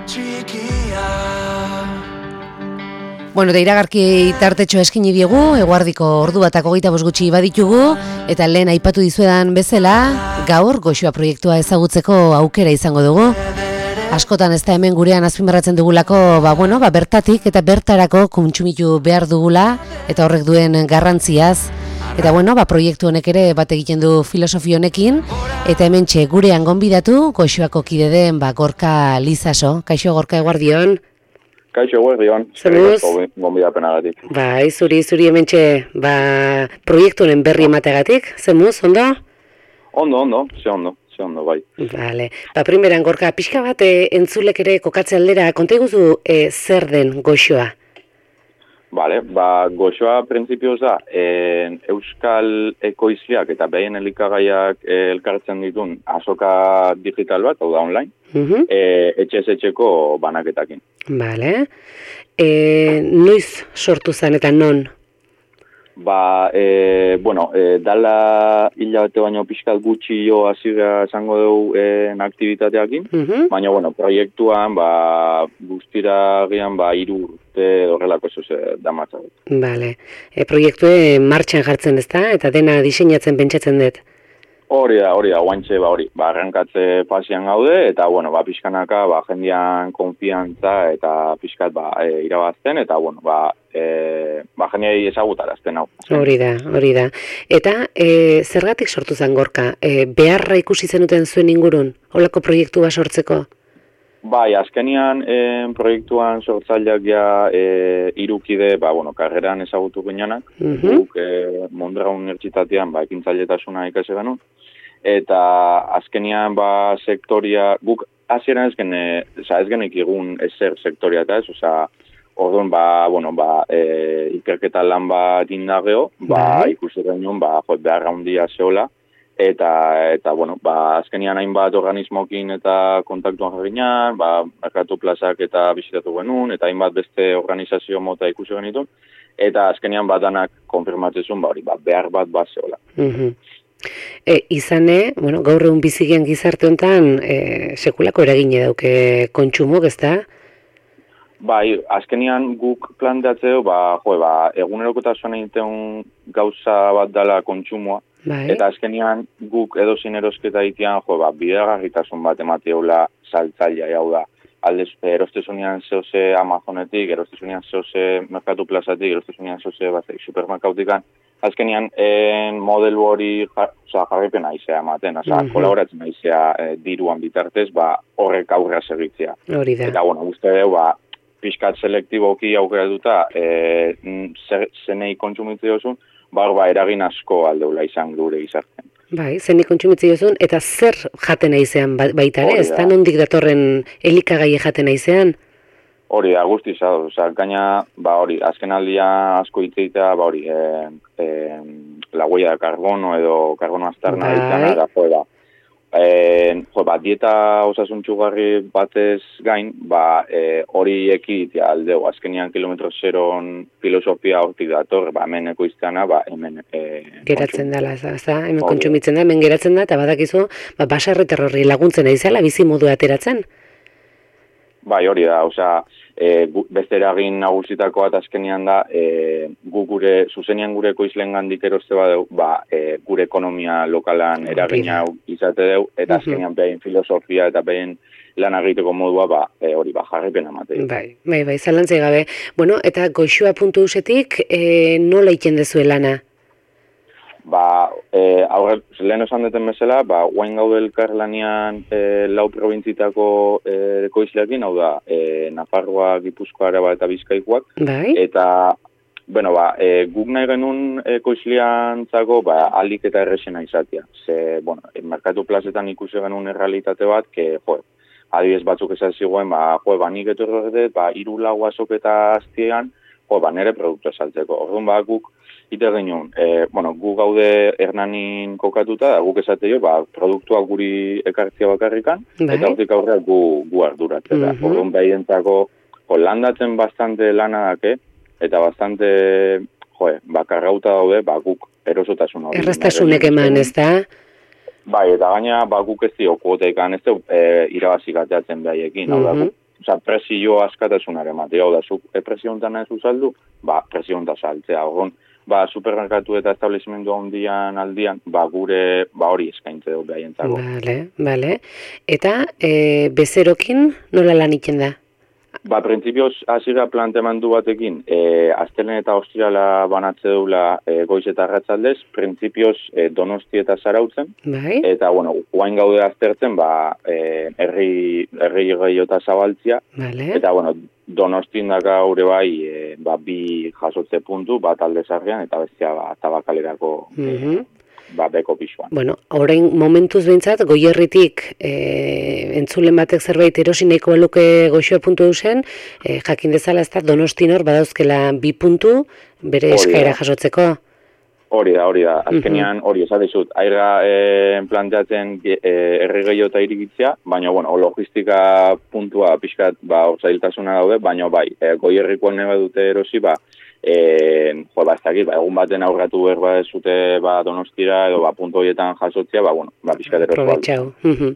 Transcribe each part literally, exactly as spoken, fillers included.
txikia. Bueno, eta iragarki tartetxo eskini diegu, eguardiko ordu batak hogeita bost gutxi baditugu, eta lehen aipatu dizuedan bezala, gaur Goxoa proiektua ezagutzeko aukera izango dugu. Askotan ez da hemen gurean azpimarratzen dugulako, ba, bueno, ba, bertatik eta bertarako kontsumitu behar dugula, eta horrek duen garrantziaz. Eta bueno, ba, proiektu honek ere bat egiten du filosofi honekin, eta hementxe gurean gonbidatu Goxoako kide den ba, Gorka Lizaso. Kaixo Gorka, eguardion. Kaixo, eguardion. Zemuz? Gonbidapenagatik. Bai, zuri, zuri hementxe ba, proiektu honen berri emateagatik. Zemuz, ondo? Ondo, ondo, ze ondo, ze ondo, bai. Vale. Ba, primeran, Gorka, pixka bat e, entzulek ere kokatze aldera, konta iguzu e, zer den Goxoa? Vale, ba, Goxoa printzipioz da, e, euskal ekoizleak eta behien elikagaiak e, elkartzen ditun azoka digital bat, hau da online, Uh-huh. e, etxez etxeko banaketakin. Vale. E, noiz sortu zen eta non? Ba, e, bueno, e, dala hilabete baino pixkat gutxi jo hasira esango dugu e, aktibitateakin, Uh-huh. baina, bueno, proiektuan, ba, guztira gian, ba, hiru urte horrelako zuz damatza. Vale. E, proiektu martxan jartzen ez da, eta dena diseinatzen pentsatzen dut. Hori da, hori da, guantxe, ba, hori, ba, arrankatze fasian gaude, eta, bueno, ba, pixkanaka, ba, jendean konfiantza eta pixkat, ba, e, irabazten, eta, bueno, ba, e, ba, jendeai ezagutarazten hau. Hori da, hori da. Eta, e, zergatik sortu zen Gorka? E, beharra ikusi zenuten zuen ingurun? Holako proiektu bat sortzeko? Bai, azkenian eh, proiektuan sortzaileak ja eh, irukide, ba, bueno, karreran ezagutu ginenak, Uh-huh. guk eh, Mondragon Unibertsitatean ba, ekintzailetasuna ikasi genuen, eta azkenian ba, sektoria, guk hasieran ez gene, oza, ez genek egun ezer sektoria eta ez, oza, orduan, ba, bueno, ba, e, ikerketa lan bat indageo, ba, Bai. ikusi genuen, ba, jo, beharra handia zeola, eta, eta bueno, ba, azkenian hainbat organismokin eta kontaktuan jarriñan, ba, Merkatu Plazak eta bisitatu genuen, eta hainbat beste organizazio mota ikusi genitun, eta azkenian bat danak konfirmatzezun, ba, hori, ba, behar bat bat zeola. Uh-huh. E, izane, bueno, gaur egun bizigian gizarte honetan e, sekulako eragine dauke kontsumok, ez da? Bai, azkenian guk planteatzeo, ba, jo, ba, egunerokotasunan egiten gauza bat dala kontsumoa, Bai. eta azkenian guk edozin erosketa egitean, jo, ba, bidegarritasun bat emateola saltzailea, hau da. Aldez, erostezunean zehoze Amazonetik, erostezunean zehoze Merkatu Plazatik, erostezunean zehoze bat, supermerkautikan, azkenian en modelu hori jar, oza, jarripena izea ematen, oza, Mhm. kolaboratzen izea e, diruan bitartez, ba, horrek aurra segitzea. Hori da. Eta, bueno, uste dugu, ba, pixkat selektiboki aukeratuta e, zenei kontsumitze dozun, ba, ba, eragin asko aldeula izan gure gizartean. Bai, zen kontsumitzi duzun, eta zer jaten aizean baita ere, Hori ez da. da nondik datorren elikagai jaten aizean? Hori da, guzti izan, oza, gaina, ba, hori, azken aldia asko hitzeita, ba, hori, e, e, la huella de carbono edo karbono aztarna Bai. izana, da, jo, da, e, jo, ba, dieta osasuntxugarri batez gain, ba, e, hori ekiditea aldeu, azkenian kilometro zeron filosofia hortik dator, ba, hemen ekoizteana, ba, hemen e, Geratzen dela, ez da, ez da, hemen Hori da. kontsumitzen da, hemen geratzen da, eta badakizu, ba, baserritar horri laguntzen aizela, bizi modu ateratzen. Bai, hori da, osea, e, gu, beste eragin nagusitako bat azkenian da, e, gu gure, zuzenian gure ekoizleen gandik eroste badeu, ba, e, gure ekonomia lokalan eragina izate deu, eta Mhm. azkenian behin filosofia eta behin lan egiteko modua, ba, e, hori, ba, jarripen amate. Bai, bai, bai, zalantzai gabe. Bueno, eta goxoa puntu usetik, e, nola iten dezue lana? Ba, e, aurre, lehen esan duten bezala, ba, guain gaude elkarlanean e, lau probintzitako e, ekoizleakin, hau da, e, Nafarroa, Gipuzkoa, Araba eta Bizkaikoak, Bai, eta, bueno, ba, e, guk nahi genuen ekoizleantzako, ba, alik eta errexena izatea. Ze, bueno, Merkatu Plazetan ikusi genuen errealitate bat, que, jo, adibidez batzuk esan zigoen, ba, jo, ba, nik etorro dut, ba, hiru lau azok eta aztiean, jo, ba, nere produktu esaltzeko. Orduan, ba, guk, ite genuen, e, bueno, gu gaude Hernanin kokatuta, da, guk esate jo, ba, produktua guri ekartzia bakarrikan, Bai. eta hortik aurreak gu, gu arduratzen da. Mhm. Orduan, behientzako, jo, landatzen bastante lana dake, eta bastante, joe, bakarrauta daude, ba, guk erosotasun hori. erraztasunek eman, ez da? Bai, eta gaina, ba, guk ez dio kuotekan, ez du, e, irabazik ateatzen behaiekin, hau da, Mhm. guk oza, presio askatasunare ematea, hau da, zuk e presio hontan nahi zuzaldu, ba, presio hontan saltzea, orduan, ba, supermerkatu eta establezmendu handian aldian, ba, gure, ba, hori eskaintze dugu behientzako. Bale, bale. Eta, e, bezerokin nola lan iten da? Ba, printzipioz, hasiera planteamendu batekin, e, astelen eta ostirala banatze dula e, goiz eta arratsaldez, printzipioz e, Donosti eta Zarautzen, Bai. eta, bueno, guain gaude aztertzen, ba, e, herri, herri gehiota zabaltzia, Vale. eta, bueno, Donostin daka haure bai, e, ba, bi jasotze puntu, bat alde zarrian, eta bestia, ba, tabakalerako Mhm. e, ba, beko pixuan. Bueno, orain momentuz behintzat, goierritik e, entzulen batek zerbait erosi nahiko beluke goxoa puntu eusen, e, jakin dezala ez da Donostinor badauzkela bi puntu bere Hori da. eskaera jasotzeko. Hori da, hori da. Azkenean, hori esatizut, aira e, planteatzen e, herri gehiota irigitzea, baina, bueno, logistika puntua pixkat, ba, zailtasuna daude, baina bai, e, goierrikoan neba dute erosi, ba, e, jo, ba, ez dakit, ba, egun baten aurratu behar ba, ez zute, ba, Donostira, edo, ba, puntu horietan jasotzea, ba, bueno, ba, pixkat erosi. Aprobetxau.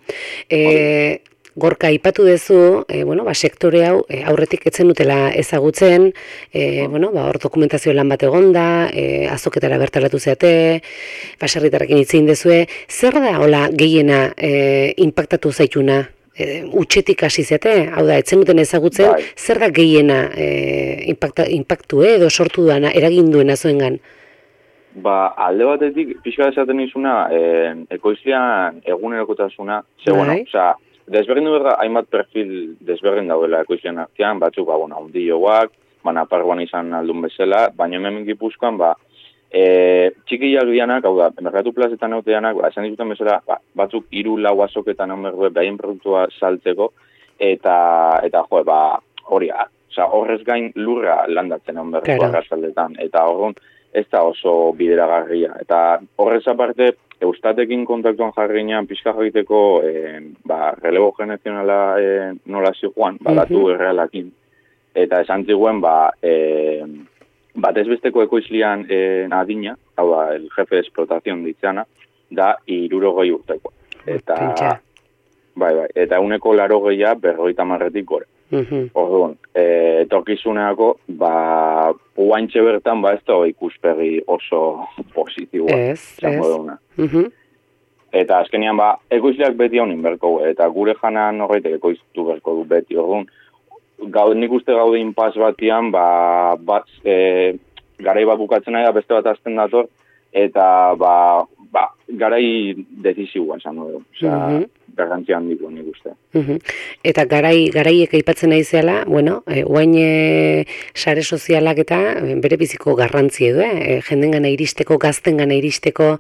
e, Gorka, aipatu dezu, e, bueno, ba, sektore hau e, aurretik etzen dutela ezagutzen, e, bueno, ba, hor dokumentazio lan bat egonda, e, azoketara bertaratu zeate, baserritarrekin hitzein dezue, zer da hola gehiena e, inpaktatu zaituna? E, utxetik hasi zeate, hau da, etzen duten ezagutzen, Bai. zer da gehiena e, impacta, impactu edo sortu duena, eragin duena zuengan? Ba, alde batetik, pixka esaten izuna, e, ekoizlean egunerokotasuna, ze, Bai. bueno, oza, desberdin berda, hainbat perfil desberdin daudela ekoizlean artean, batzuk, ba, bueno, hundioak, ba, Naparroan izan aldun bezala, baina hemen Gipuzkoan, ba, e, txikiak dianak, hau da, merkatu plazetan euteanak, ba, esan dizuten bezala, ba, batzuk hiru lau azoketan hon berdue, behaien produktua saltzeko, eta, eta jo, ba, hori, oza, horrez gain lurra landatzen hon berdua Claro. arrasaldetan, eta horren, ez da oso bideragarria. Eta horrez aparte, Eustatekin kontaktuan jarrinean pixka egiteko e, ba, relebo generazionala e, nola zijoan, ba, datu Mhm. errealakin. Eta esan ziguen, ba, e, batez besteko ekoizlian e, adina, hau da, el jefe de explotación ditzana, da hirurogei urtekoa. Eta, Pentsa. bai, bai, eta uneko laro gehia berrogeita marretik gore. Mhm. Orduan, e, etorkizuneako, ba, uaintxe bertan, ba, ez da ikuspegi oso positiboa. Ez, izango ez. duguna. Mhm. Eta azkenean, ba, ekoizleak beti honin berko, eta gure janan horreitek ekoiztu berko du beti. Orduan, gau, nik uste gaude inpas batian, ba, bat, e, garai bat bukatzen nahi da, beste bat azten dator, eta, ba, ba garai dezizioa, esan dugu. Osea, Mhm. garrantzia handiko nik uste. Mhm. Eta garai garaiek aipatzen naizeala, bueno, e, orain e, sare sozialak eta e, bere biziko garrantzia du, eh? E, jendengana iristeko, gaztengana iristeko,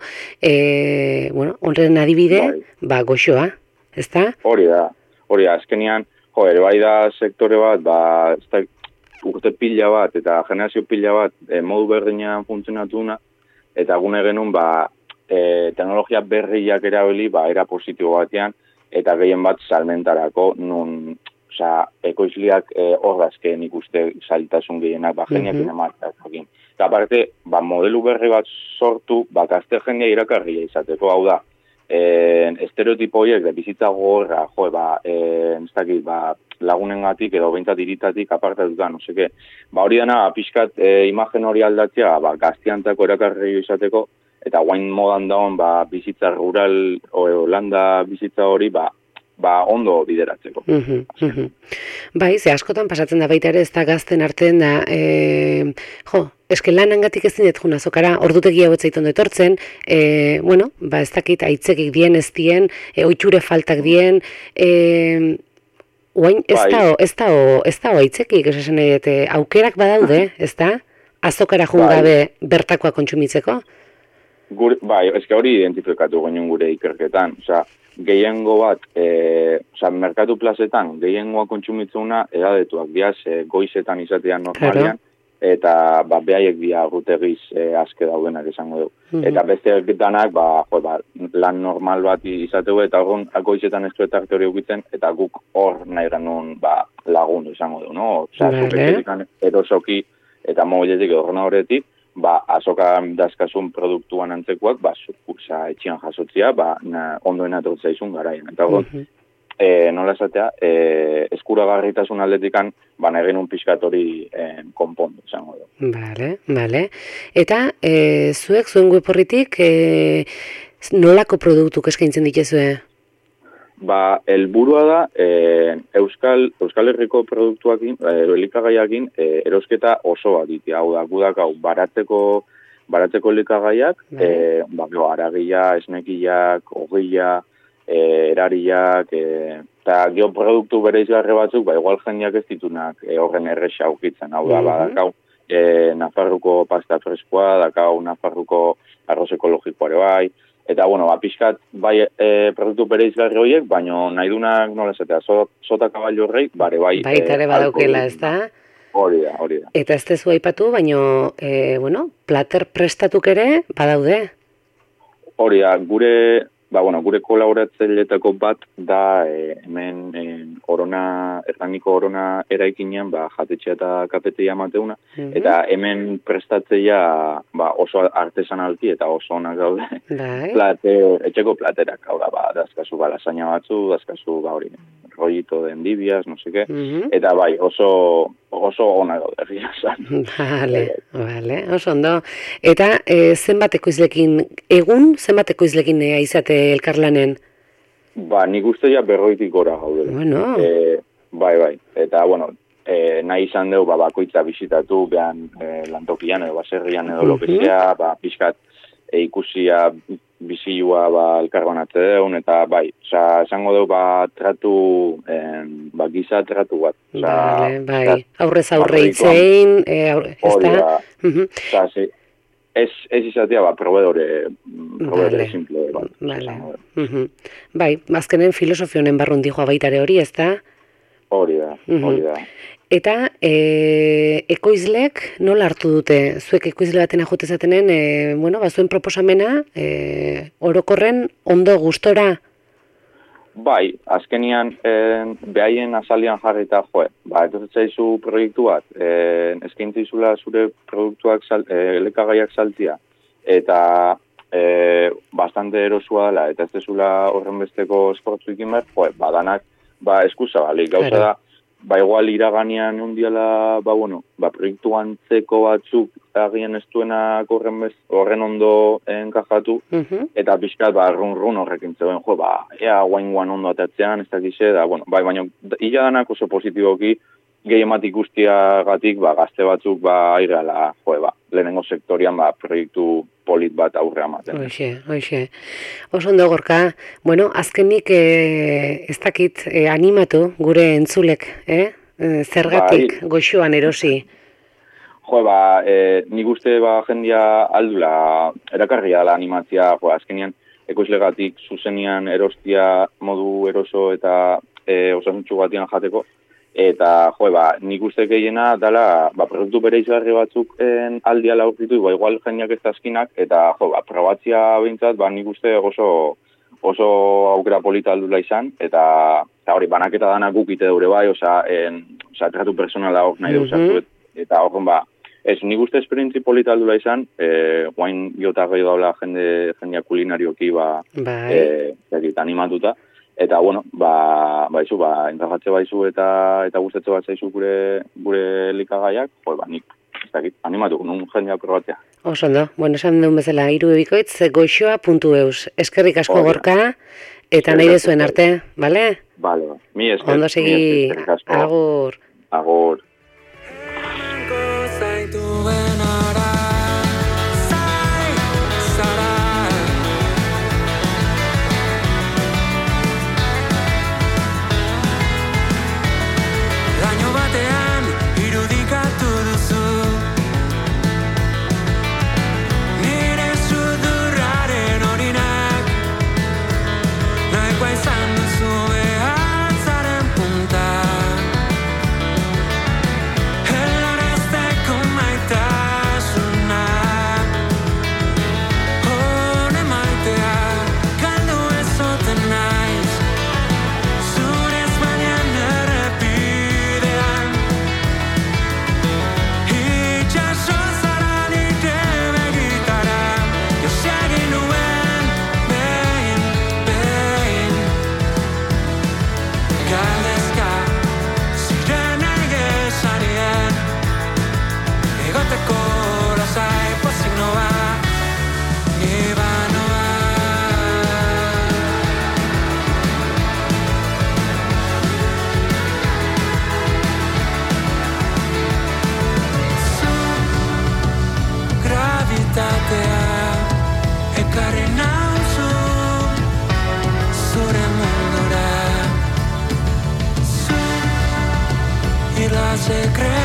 e, bueno, horren adibide, Bai. ba goxoa, ezta? Hori da, hori da, azkenean, jo, ere bai da sektore bat, ba, ez da, urte pila bat, eta generazio pila bat, e, modu berdinean funtzionatuna, eta gune genuen, ba, e, teknologia berriak erabili, ba, era positibo batean, eta gehien bat salmentarako, nun, oza, ekoizliak e, horrazken ikuste zailtasun gehienak, ba, jeniak Mhm. inemartak jakin. Eta aparte, ba, modelu berri bat sortu, ba, gazte jendea irakarria izateko, hau da, e, estereotipo horiek, de bizitza gorra, jo, ba, e, ez dakit, ba, lagunengatik edo behintzat iritatik apartatuta, no seke. Ba, hori dena, pixkat e, imagen hori aldatzea, ba, gaztiantako erakarri izateko, eta guain modan dagoen, ba, bizitza rural, o landa bizitza hori, ba, ba, ondo bideratzeko. Mhm, mhm. Bai, ze askotan pasatzen da baita ere, ez da gazten artean da, e, jo, eske lanangatik ez dinet juna zokara, ordutegi hau etzait ondo etortzen, e, bueno, ba ez dakit, aitzekik dien ez dien, e, oitxure faltak dien, e, oain ez Bai. da, ez da, ez da aitzekik, esasen nahi dut, e, aukerak badaude, ez da? Azokara jun Bai. gabe bertakoa kontsumitzeko? Gure, bai, eske hori identifikatu genuen gure ikerketan, osea, gehiengo bat, e, osea, merkatu plazetan, gehiengoa kontsumitzuna edadetuak diaz, e, goizetan izatean normalian, eta ba, behaiek dia rutegiz e, aske daudenak esango du. Mhm. Eta beste danak, ba, jo, ba, lan normal bat izategu, eta horren goizetan ez du tarte hori ukitzen, eta guk hor nahi genuen ba, lagundu izango du, no? Osea, Vale. zupetxetik erosoki eta mobiletik horren horretik, ba, azoka dazkasun produktuan antzekoak, ba, osea, etxian jasotzia, ba, na, ondoen atortzaizun garaian. Eta hor, Mhm. e, nola esatea, e, eskuragarritasun aldetikan, baina egin un pixkat hori e, konpondu, izango du. Bale, bale. Eta, e, zuek, zuen web-orritik, e, nolako produktuk eskaintzen dituzue? Ba, helburua da, e, Euskal, Euskal Herriko produktuakin, e, elikagaiakin, e, erosketa oso bat ditu. Hau da, gudak hau, baratzeko, baratzeko elikagaiak, e, ba, aragia, esnekiak, ogia, e, erariak, e, eta geoproduktu bere izgarre batzuk, ba, igual jendeak ez ditunak e, horren erresa aukitzen. Hau da, ba, dakau, e, Nafarruko pasta freskoa, dakau Nafarruko arroz ekologikoare bai, eta, bueno, ba, pixkat, bai, e, produktu bere izgarri horiek, baina nahi dunak, nola esatea, sota kaballo horrei, bare, bai. Baita ere badaukela, ez da? Hori da, hori da. Eta ez tezu aipatu, baina, e, bueno, plater prestatuk ere, badaude? Hori da, gure, ba, bueno, gure kolaboratzaileetako bat da, e, hemen, e, orona, erraniko orona eraikinean, ba, jatetxea eta kafeteia mateuna, mm-hmm. eta hemen prestatzeia, ba, oso artesanalki eta oso onak daude. Bai. Plate, etxeko platerak, hau da, ba, dazkazu ba, lasaña batzu, dazkazu, ba, hori, rollito de endibias, no seke, mm-hmm. eta bai, oso, oso onak daude, egia zan. Vale, vale, oso ondo. Eta e, zenbat ekoizlekin, egun zenbat ekoizlekin e, aizate elkarlanen? Ba, nik uste ja berroitik gora gaudela. Bueno. E, bai, bai. Eta, bueno, e, nahi izan dugu, ba, bakoitza bisitatu, behan e, lantokian edo baserrian edo uh-huh. lokezea, ba, pixkat e, ikusia bizilua ba, elkarbanatze deun, eta bai, oza, esango dugu, ba, tratu, e, ba, giza tratu bat. Oza, vale, bai, aurrez aurre itzein, e, aurre, ez da? Uh-huh. Oza, zi. Ez, ez izatea, ba, probedore, probedore vale. Simple. Ba, vale. Uh-huh. Bai, azkenen filosofionen barrun dijoa baitare hori, ez da? Hori da, hori da. Uh-huh. Eta e, ekoizlek nola hartu dute? Zuek ekoizle baten ajutezatenen, e, bueno, ba, zuen proposamena, e, orokorren ondo gustora? Bai, azkenian eh, behaien azalian jarrita joe. Ba, ez zaizu proiektu bat, eh, eskaintzizula zure produktuak sal, eh, elekagaiak saltzia, eta eh, bastante erosua dela, eta ez dezula horren besteko esfortzu ikin behar, joe, badanak, ba, eskusa balik, gauza da, ba, igual iraganean ondiala, ba, bueno, ba, proiektu antzeko batzuk agian ez duenak horren, bez, horren ondo enkajatu, uh-huh. eta pixkat, ba, run-run horrekin zegoen, jo, ba, ea guain-guan ondo atatzean, ez dakize, da, bueno, bai, baina, illa danak oso positiboki, gehiematik guztiagatik, ba, gazte batzuk, ba, airala, jo, ba, lehenengo sektorian, ba, proiektu polit bat aurre amaten. Hoxe, hoxe. Oso ondo Gorka, bueno, azkenik e, ez dakit e, animatu gure entzulek, eh? E, zergatik bai. Goxoan erosi? Jo, ba, e, nik uste ba, jendia aldula erakarria dela animatzia, jo, azkenian ekoizlegatik zuzenian erostia modu eroso eta e, osasuntxu batian jateko, eta, jo, ba, nik uste gehiena dela, ba, produktu bere izgarri batzuk en aldia laurtitu, ba, igual jendiak ez dazkinak, eta, jo, ba, probatzia behintzat, ba, nik uste oso, oso aukera polita aldula izan, eta, eta hori, banaketa danak gukite dure bai, oza, en, oza, tratu personala hor nahi mm-hmm. deusatu, eta horren, ba, ez, nik uste esperientzi polita aldula izan, e, guain jota gehi daula jende, jendea kulinarioki, ba, e, zekit, animatuta, eta, bueno, ba, ba, izu, ba, entrajatze baizu eta eta gustetze bat zaizu gure, gure likagaiak, jo, ba, nik, ez dakit, animatu, nun jendea probatzea. Oso ondo, bueno, esan duen bezala, irubebikoitz, goxoa puntu eus. Eskerrik asko oh, Gorka, eta nahi dezuen arte, bale? Bale, ba. Mi esker. Ondo segi, agur. Agur. se cree